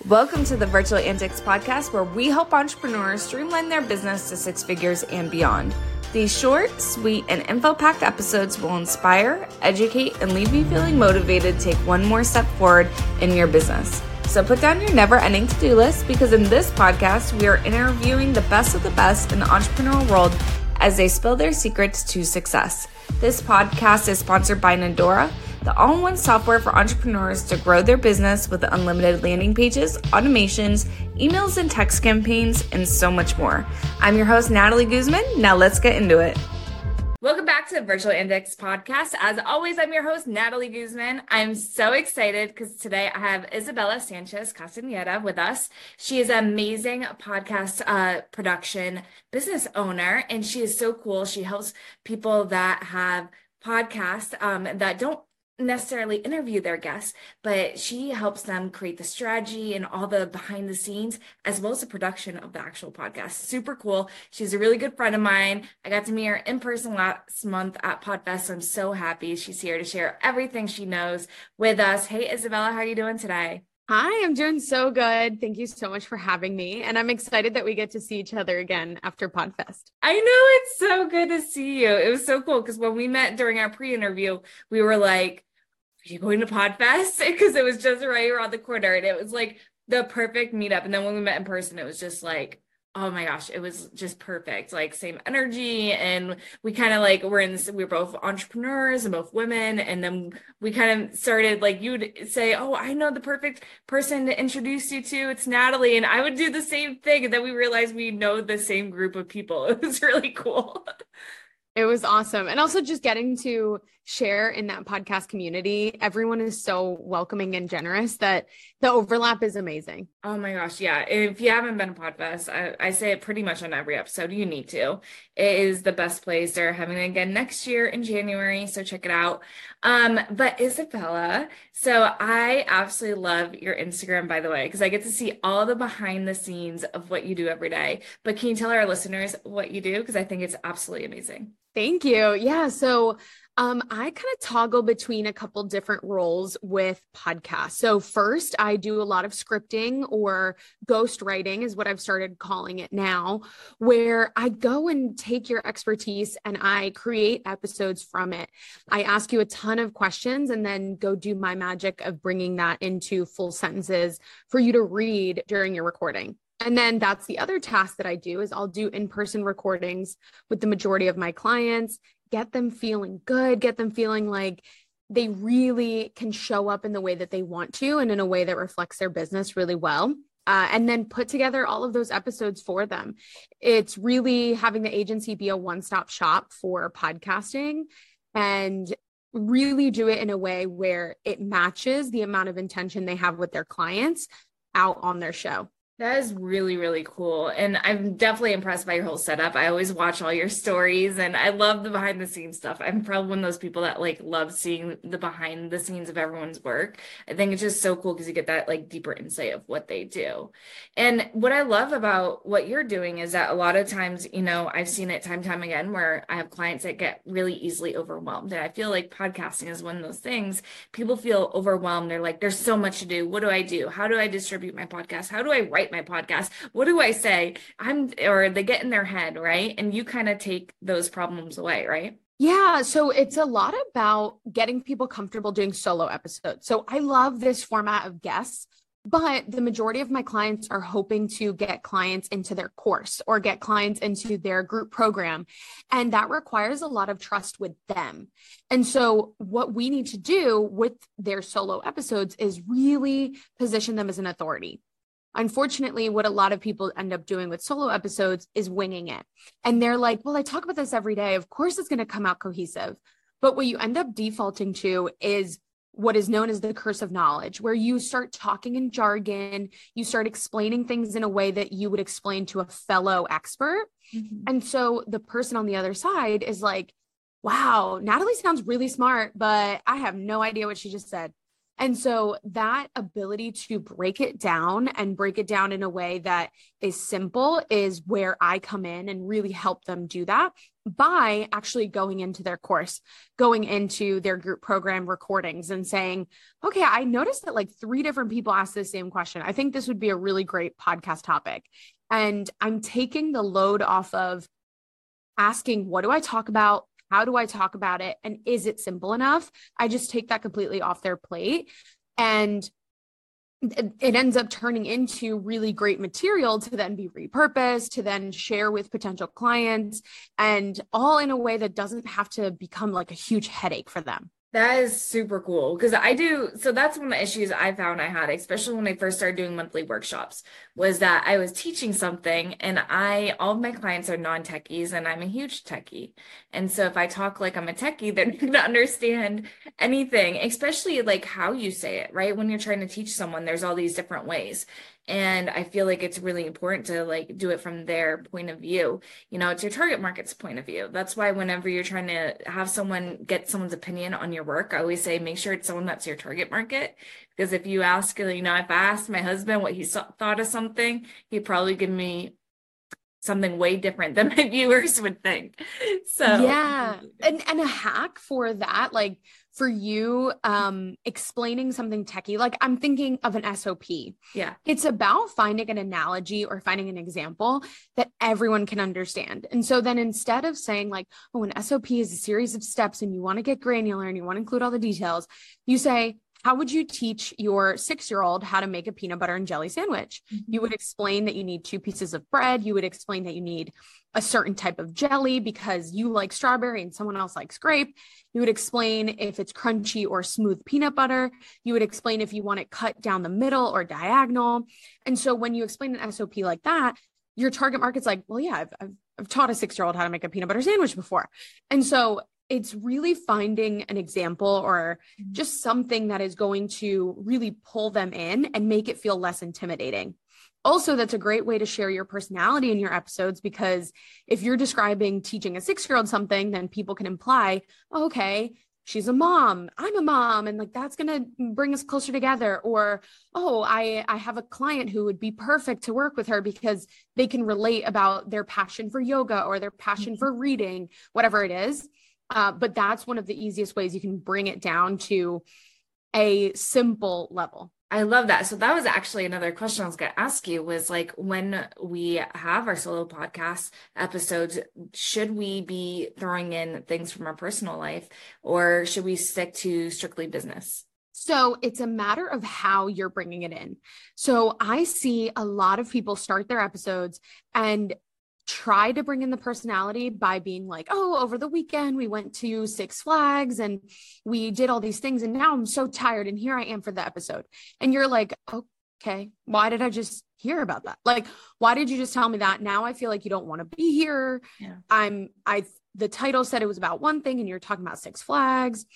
Welcome to the Virtual Antics podcast, where we help entrepreneurs streamline their business to six figures and beyond. These short, sweet, and info-packed episodes will inspire, educate, and leave you feeling motivated to take one more step forward in your business. So put down your never-ending to-do list, because in this podcast, we are interviewing the best of the best in the entrepreneurial world as they spill their secrets to success. This podcast is sponsored by Nodora, the all-in-one software for entrepreneurs to grow their business with unlimited landing pages, automations, emails and text campaigns, and so much more. I'm your host, Natalie Guzman. Now let's get into it. Welcome back to the Virtual Antics podcast. As always, I'm your host, Natalie Guzman. I'm so excited because today I have Isabella Sanchez Castaneda with us. She is an amazing podcast production business owner, and she is so cool. She helps people that have podcasts that don't necessarily interview their guests, but she helps them create the strategy and all the behind the scenes, as well as the production of the actual podcast. Super cool. She's a really good friend of mine. I got to meet her in person last month at PodFest, so I'm so happy she's here to share everything she knows with us. Hey, Isabella, how are you doing today? Hi, I'm doing so good. Thank you so much for having me. And I'm excited that we get to see each other again after PodFest. I know, it's so good to see you. It was so cool because when we met during our pre-interview, we were like, are you going to PodFest? Because it was just right around the corner and it was like the perfect meetup. And then when we met in person, it was just like, oh my gosh, it was just perfect. Like same energy. And we kind of like, we're both entrepreneurs and both women. And then we kind of started like, you'd say, oh, I know the perfect person to introduce you to. It's Natalie. And I would do the same thing. And then we realized we know the same group of people. It was really cool. It was awesome. And also just getting to share in that podcast community. Everyone is so welcoming and generous that the overlap is amazing. Oh my gosh. Yeah. If you haven't been to PodFest, I say it pretty much on every episode. You need to. It is the best place. They're having it again next year in January. So check it out. But Isabella, so I absolutely love your Instagram, by the way, because I get to see all the behind the scenes of what you do every day. But can you tell our listeners what you do? Because I think it's absolutely amazing. Thank you. Yeah. So I kind of toggle between a couple different roles with podcasts. So first, I do a lot of scripting, or ghost writing is what I've started calling it now, where I go and take your expertise and I create episodes from it. I ask you a ton of questions and then go do my magic of bringing that into full sentences for you to read during your recording. And then that's the other task that I do is I'll do in-person recordings with the majority of my clients, get them feeling good, get them feeling like they really can show up in the way that they want to and in a way that reflects their business really well. And then put together all of those episodes for them. It's really having the agency be a one-stop shop for podcasting and really do it in a way where it matches the amount of intention they have with their clients out on their show. That is really, really cool. And I'm definitely impressed by your whole setup. I always watch all your stories and I love the behind the scenes stuff. I'm probably one of those people that like love seeing the behind the scenes of everyone's work. I think it's just so cool because you get that like deeper insight of what they do. And what I love about what you're doing is that a lot of times, you know, I've seen it time and time again where I have clients that get really easily overwhelmed. And I feel like podcasting is one of those things. People feel overwhelmed. They're like, there's so much to do. What do I do? How do I distribute my podcast? How do I write my podcast? What do I say? Or they get in their head, right? And you kind of take those problems away, right? Yeah. So it's a lot about getting people comfortable doing solo episodes. So I love this format of guests, but the majority of my clients are hoping to get clients into their course or get clients into their group program. And that requires a lot of trust with them. And so what we need to do with their solo episodes is really position them as an authority. Unfortunately, what a lot of people end up doing with solo episodes is winging it. And they're like, well, I talk about this every day. Of course, it's going to come out cohesive. But what you end up defaulting to is what is known as the curse of knowledge, where you start talking in jargon, you start explaining things in a way that you would explain to a fellow expert. Mm-hmm. And so the person on the other side is like, wow, Natalie sounds really smart, but I have no idea what she just said. And so that ability to break it down and break it down in a way that is simple is where I come in and really help them do that by actually going into their course, going into their group program recordings and saying, okay, I noticed that like 3 different people asked the same question. I think this would be a really great podcast topic. And I'm taking the load off of asking, what do I talk about? How do I talk about it? And is it simple enough? I just take that completely off their plate. And it ends up turning into really great material to then be repurposed, to then share with potential clients, and all in a way that doesn't have to become like a huge headache for them. That is super cool because so that's one of the issues I found I had, especially when I first started doing monthly workshops, was that I was teaching something and all of my clients are non-techies and I'm a huge techie. And so if I talk like I'm a techie, they're not going to understand anything, especially like how you say it, right? When you're trying to teach someone, there's all these different ways. And I feel like it's really important to like do it from their point of view. It's your target market's point of view. That's why whenever you're trying to have someone get someone's opinion on your work, I always say, make sure it's someone that's your target market. Because if you ask, if I asked my husband what he thought of something, he'd probably give me something way different than my viewers would think. So yeah. And a hack for that, like for you, explaining something techie, like I'm thinking of an SOP. Yeah. It's about finding an analogy or finding an example that everyone can understand. And so then instead of saying like, oh, an SOP is a series of steps and you want to get granular and you want to include all the details, you say, how would you teach your 6-year-old how to make a peanut butter and jelly sandwich? Mm-hmm. You would explain that you need 2 pieces of bread. You would explain that you need a certain type of jelly because you like strawberry and someone else likes grape. You would explain if it's crunchy or smooth peanut butter. You would explain if you want it cut down the middle or diagonal. And so when you explain an SOP like that, your target market's like, well, yeah, I've taught a 6-year-old how to make a peanut butter sandwich before. And so it's really finding an example or just something that is going to really pull them in and make it feel less intimidating. Also, that's a great way to share your personality in your episodes, because if you're describing teaching a 6-year-old something, then people can imply, oh, okay, she's a mom, I'm a mom, and like that's going to bring us closer together. Or, oh, I have a client who would be perfect to work with her because they can relate about their passion for yoga or their passion for reading, whatever it is. But that's one of the easiest ways you can bring it down to a simple level. I love that. So that was actually another question I was going to ask you, was like, when we have our solo podcast episodes, should we be throwing in things from our personal life, or should we stick to strictly business? So it's a matter of how you're bringing it in. So I see a lot of people start their episodes and try to bring in the personality by being like, oh, over the weekend, we went to Six Flags and we did all these things. And now I'm so tired. And here I am for the episode. And you're like, okay, why did I just hear about that? Like, why did you just tell me that? Now I feel like you don't want to be here. Yeah. The title said it was about one thing and you're talking about Six Flags.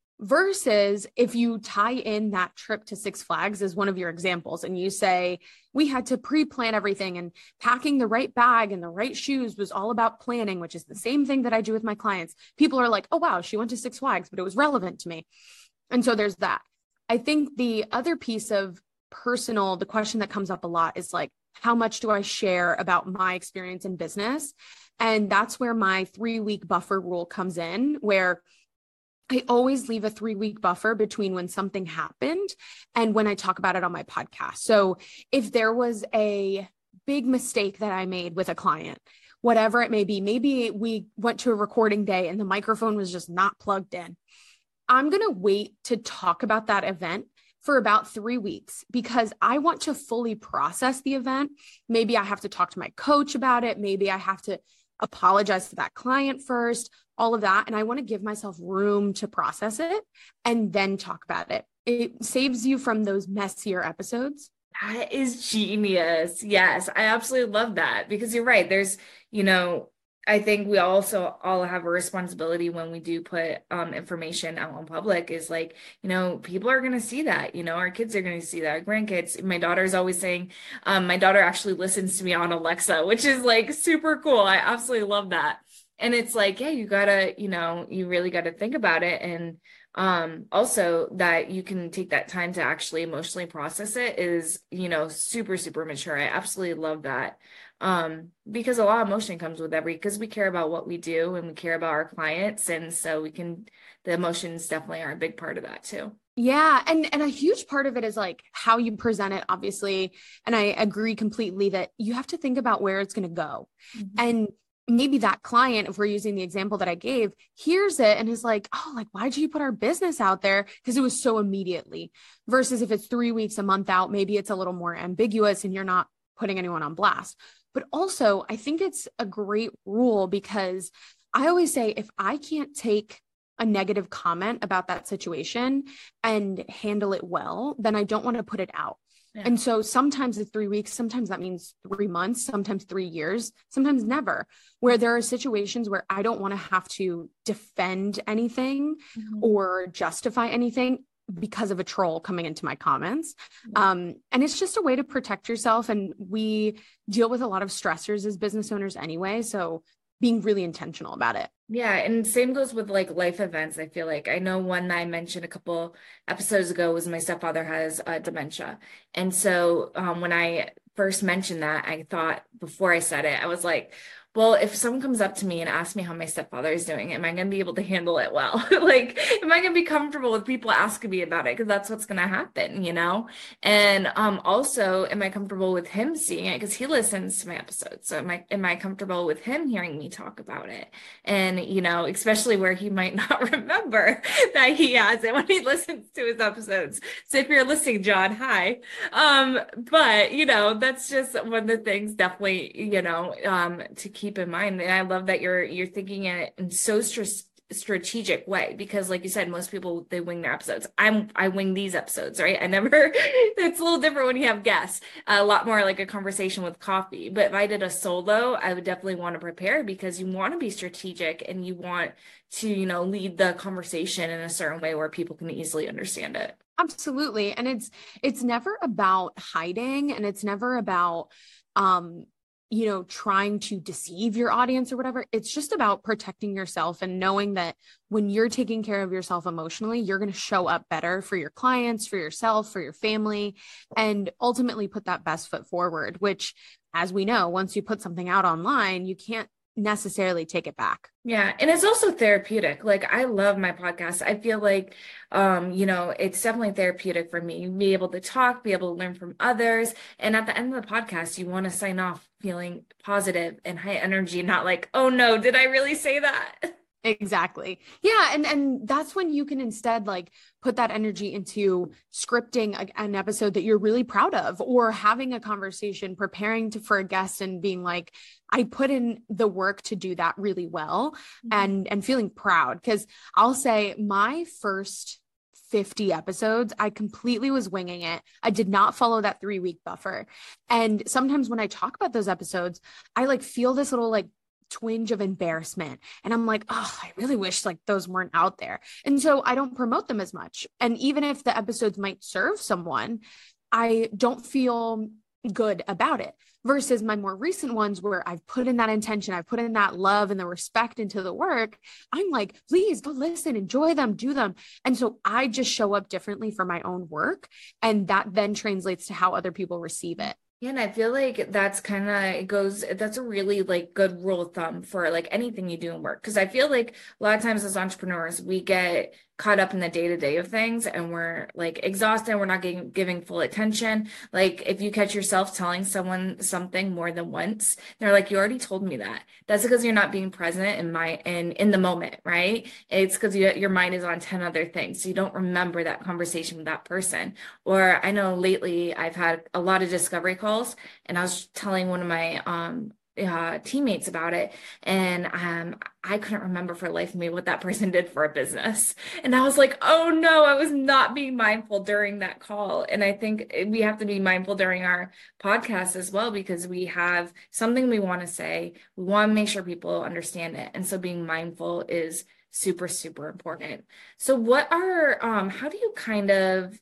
Versus if you tie in that trip to Six Flags as one of your examples and you say, we had to pre-plan everything and packing the right bag and the right shoes was all about planning, which is the same thing that I do with my clients. People are like, oh, wow, she went to Six Flags, but it was relevant to me. And so there's that. I think the other piece of the question that comes up a lot is like, how much do I share about my experience in business? And that's where my 3-week buffer rule comes in, where I always leave a 3-week buffer between when something happened and when I talk about it on my podcast. So if there was a big mistake that I made with a client, whatever it may be, maybe we went to a recording day and the microphone was just not plugged in, I'm going to wait to talk about that event for about 3 weeks because I want to fully process the event. Maybe I have to talk to my coach about it. Maybe I have to apologize to that client first, all of that. And I want to give myself room to process it and then talk about it. It saves you from those messier episodes. That is genius. Yes, I absolutely love that because you're right. There's, I think we also all have a responsibility when we do put information out in public is like, people are going to see that, our kids are going to see that, our grandkids. My daughter's always saying, my daughter actually listens to me on Alexa, which is like super cool. I absolutely love that. And it's like, yeah, you gotta, you really got to think about it. And Also that you can take that time to actually emotionally process it is, super, super mature. I absolutely love that. Because a lot of emotion comes with because we care about what we do and we care about our clients. And so the emotions definitely are a big part of that too. Yeah. And a huge part of it is like how you present it, obviously. And I agree completely that you have to think about where it's going to go. Mm-hmm. And maybe that client, if we're using the example that I gave, hears it and is like, oh, like, why'd you put our business out there? Because it was so immediately versus if it's 3 weeks, a month out, maybe it's a little more ambiguous and you're not putting anyone on blast. But also, I think it's a great rule because I always say if I can't take a negative comment about that situation and handle it well, then I don't want to put it out. Yeah. And so sometimes it's 3 weeks, sometimes that means 3 months, sometimes 3 years, sometimes never, where there are situations where I don't want to have to defend anything or justify anything because of a troll coming into my comments. And it's just a way to protect yourself. And we deal with a lot of stressors as business owners anyway. So being really intentional about it. Yeah. And same goes with like life events. I feel like I know one that I mentioned a couple episodes ago was my stepfather has dementia. And so when I first mentioned that, I thought before I said it, I was like, well, if someone comes up to me and asks me how my stepfather is doing, am I going to be able to handle it well? Like, am I going to be comfortable with people asking me about it? Because that's what's going to happen, And also, am I comfortable with him seeing it? Because he listens to my episodes. So am I comfortable with him hearing me talk about it? And, especially where he might not remember that he has it when he listens to his episodes. So if you're listening, John, hi. But, that's just one of the things definitely, to keep in mind. And I love that you're thinking it in so strategic way, because like you said, most people, they wing their episodes. I wing these episodes, right? It's a little different when you have guests, a lot more like a conversation with coffee. But if I did a solo, I would definitely want to prepare, because you want to be strategic and you want to, lead the conversation in a certain way where people can easily understand it. Absolutely. And it's never about hiding, and it's never about, trying to deceive your audience or whatever. It's just about protecting yourself and knowing that when you're taking care of yourself emotionally, you're going to show up better for your clients, for yourself, for your family, and ultimately put that best foot forward, which, as we know, once you put something out online, you can't necessarily take it back. Yeah. And it's also therapeutic. Like, I love my podcast. I feel like, it's definitely therapeutic for me. Be able to talk, be able to learn from others. And at the end of the podcast, you want to sign off feeling positive and high energy, not like, oh no, did I really say that? Exactly. Yeah. And that's when you can instead like put that energy into scripting an episode that you're really proud of, or having a conversation, preparing for a guest and being like, I put in the work to do that really well, and feeling proud. Cause I'll say my first 50 episodes, I completely was winging it. I did not follow that 3-week buffer. And sometimes when I talk about those episodes, I like feel this little like twinge of embarrassment. And I'm like, oh, I really wish like those weren't out there. And so I don't promote them as much. And even if the episodes might serve someone, I don't feel good about it. Versus my more recent ones where I've put in that intention, I've put in that love and the respect into the work. I'm like, please go listen, enjoy them, do them. And so I just show up differently for my own work. And that then translates to how other people receive it. Yeah, and I feel like that's that's a really like good rule of thumb for like anything you do in work. Because I feel like a lot of times as entrepreneurs, we get caught up in the day-to-day of things and we're like exhausted. We're not giving full attention. Like if you catch yourself telling someone something more than once, they're like, you already told me that. That's because you're not being present in the moment, right? It's because your mind is on 10 other things. So you don't remember that conversation with that person. Or I know lately I've had a lot of discovery calls, and I was telling one of my teammates about it, and I couldn't remember for the life of me what that person did for a business, and I was like, oh no, I was not being mindful during that call. And I think we have to be mindful during our podcast as well, because we have something we want to say, we want to make sure people understand it, and so being mindful is super, super important. So what are how do you kind of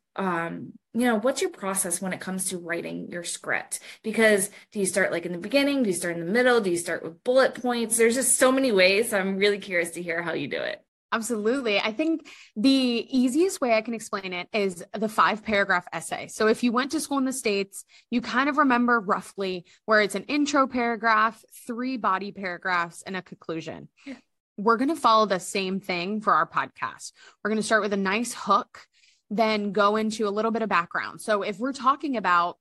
what's your process when it comes to writing your script? Because do you start like in the beginning? Do you start in the middle? Do you start with bullet points? There's just so many ways. So I'm really curious to hear how you do it. Absolutely. I think the easiest way I can explain it is the 5-paragraph essay. So if you went to school in the States, you kind of remember roughly where it's an intro paragraph, 3 body paragraphs, and a conclusion. Yeah. We're going to follow the same thing for our podcast. We're going to start with a nice hook, then go into a little bit of background. So if we're talking about,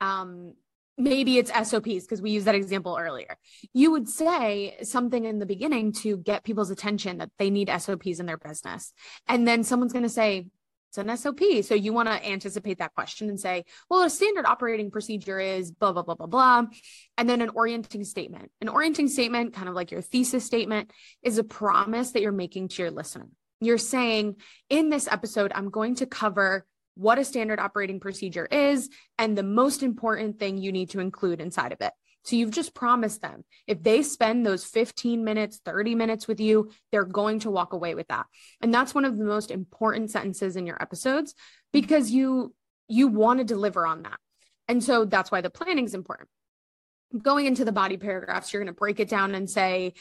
maybe it's SOPs, because we used that example earlier. You would say something in the beginning to get people's attention that they need SOPs in their business. And then someone's going to say, it's an SOP. So you want to anticipate that question and say, well, a standard operating procedure is blah, blah, blah, blah, blah. And then an orienting statement. An orienting statement, kind of like your thesis statement, is a promise that you're making to your listener. You're saying, in this episode, I'm going to cover what a standard operating procedure is and the most important thing you need to include inside of it. So you've just promised them, if they spend those 15 minutes, 30 minutes with you, they're going to walk away with that. And that's one of the most important sentences in your episodes, because you want to deliver on that. And so that's why the planning is important. Going into the body paragraphs, you're going to break it down and say,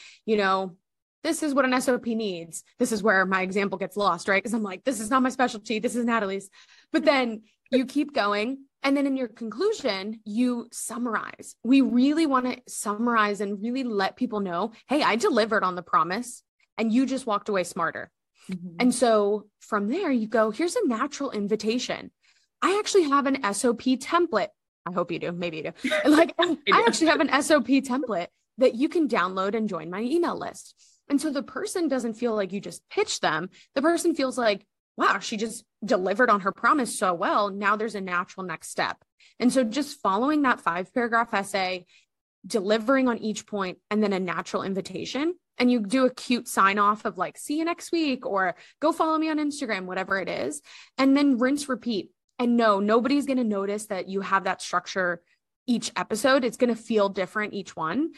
this is what an SOP needs. This is where my example gets lost, right? Because I'm like, this is not my specialty. This is Natalie's. But then you keep going. And then in your conclusion, you summarize. We really want to summarize and really let people know, hey, I delivered on the promise and you just walked away smarter. Mm-hmm. And so from there you go, here's a natural invitation. I actually have an SOP template. I hope you do. Maybe you do. I actually have an SOP template that you can download and join my email list. And so the person doesn't feel like you just pitched them. The person feels like, wow, she just delivered on her promise so well. Now there's a natural next step. And so just following that 5-paragraph essay, delivering on each point, and then a natural invitation. And you do a cute sign off of like, see you next week, or go follow me on Instagram, whatever it is. And then rinse, repeat. And no, nobody's going to notice that you have that structure each episode. It's going to feel different each one.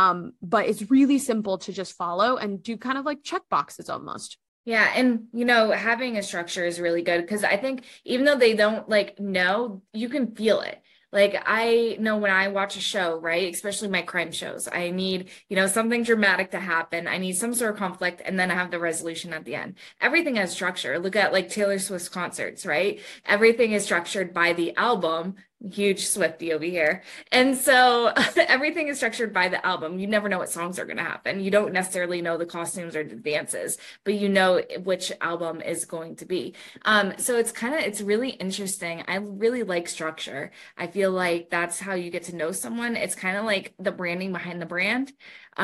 But it's really simple to just follow and do kind of like check boxes almost. Yeah. And, having a structure is really good, because I think even though they don't know, you can feel it. Like, I know when I watch a show, right, especially my crime shows, I need, something dramatic to happen. I need some sort of conflict, and then I have the resolution at the end. Everything has structure. Look at Taylor Swift's concerts, right? Everything is structured by the album. Huge Swiftie over here. And so everything is structured by the album. You never know what songs are going to happen. You don't necessarily know the costumes or the dances, but you know which album is going to be. So it's really interesting. I really like structure. I feel like that's how you get to know someone. It's kind of like the branding behind the brand,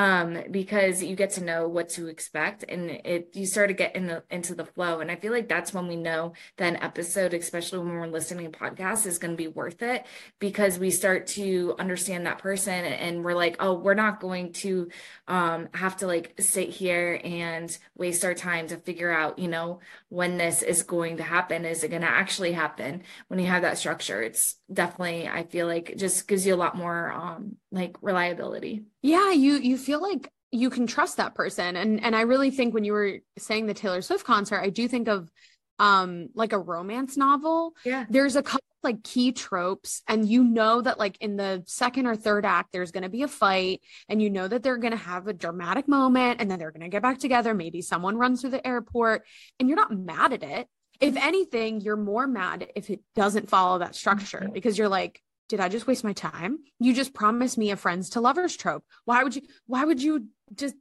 because you get to know what to expect, and you start to get into the flow. And I feel like that's when we know that an episode, especially when we're listening to podcasts, is going to be worth it, because we start to understand that person, and we're like, oh, we're not going to have to sit here and waste our time to figure out, when this is going to happen. Is it going to actually happen? When you have that structure, it's definitely, I feel like, just gives you a lot more reliability. Yeah, you feel like you can trust that person. And I really think when you were saying the Taylor Swift concert, I do think of like a romance novel. Yeah. There's a couple key tropes, and that in the second or third act there's going to be a fight, and that they're going to have a dramatic moment, and then they're going to get back together. Maybe someone runs through the airport, and you're not mad at it. If anything, you're more mad if it doesn't follow that structure, mm-hmm. because you're like, did I just waste my time? You just promised me a friends to lovers trope. Why would you just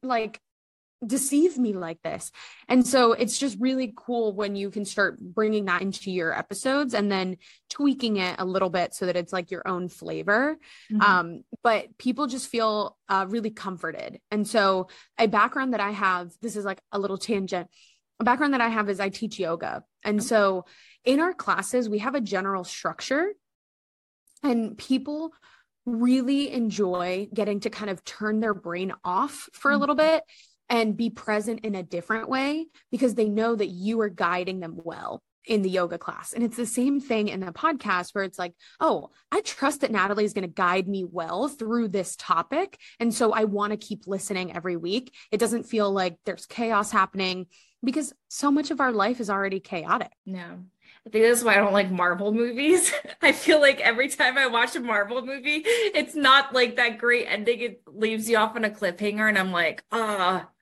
deceive me like this? And so it's just really cool when you can start bringing that into your episodes and then tweaking it a little bit so that it's your own flavor. Mm-hmm. But people just feel really comforted. And so a background that I have, this is a little tangent. A background that I have is I teach yoga. And so in our classes, we have a general structure. And people really enjoy getting to kind of turn their brain off for a little bit and be present in a different way, because they know that you are guiding them well in the yoga class. And it's the same thing in the podcast, where it's oh, I trust that Natalie is going to guide me well through this topic. And so I want to keep listening every week. It doesn't feel like there's chaos happening, because so much of our life is already chaotic. No. I think that's why I don't like Marvel movies. I feel like every time I watch a Marvel movie, it's not that great ending. It leaves you off on a cliffhanger, and I'm like,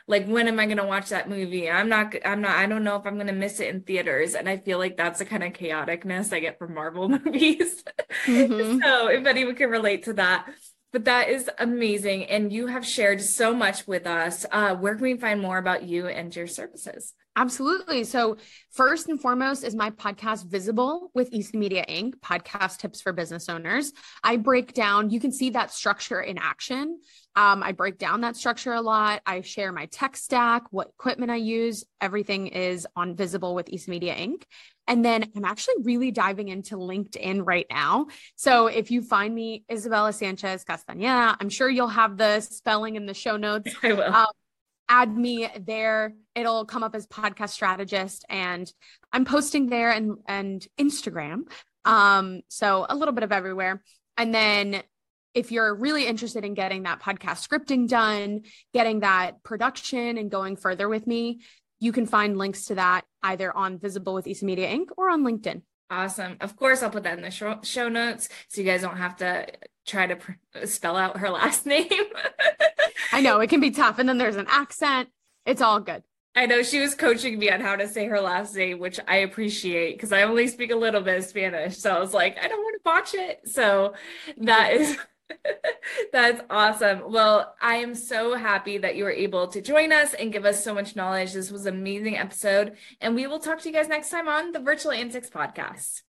like, when am I going to watch that movie? I don't know if I'm going to miss it in theaters. And I feel like that's the kind of chaoticness I get from Marvel movies. Mm-hmm. So if anyone can relate to that. But that is amazing. And you have shared so much with us. Where can we find more about you and your services? Absolutely. So first and foremost is my podcast, Visible with Easy Media Inc., podcast tips for business owners. I break down, you can see that structure in action. I break down that structure a lot. I share my tech stack, what equipment I use. Everything is on Visible with Easy Media Inc. And then I'm actually really diving into LinkedIn right now. So if you find me, Isabella Sanchez Castañeda, I'm sure you'll have the spelling in the show notes. I will. Add me there. It'll come up as podcast strategist, and I'm posting there and Instagram. So a little bit of everywhere. And then if you're really interested in getting that podcast scripting done, getting that production and going further with me, you can find links to that either on Visible with Easy Media Inc. or on LinkedIn. Awesome. Of course, I'll put that in the show notes so you guys don't have to try to spell out her last name. I know it can be tough. And then there's an accent. It's all good. I know she was coaching me on how to say her last name, which I appreciate because I only speak a little bit of Spanish. So I was like, I don't want to botch it. So that is that's awesome. Well, I am so happy that you were able to join us and give us so much knowledge. This was an amazing episode, and we will talk to you guys next time on the Virtual Antics podcast.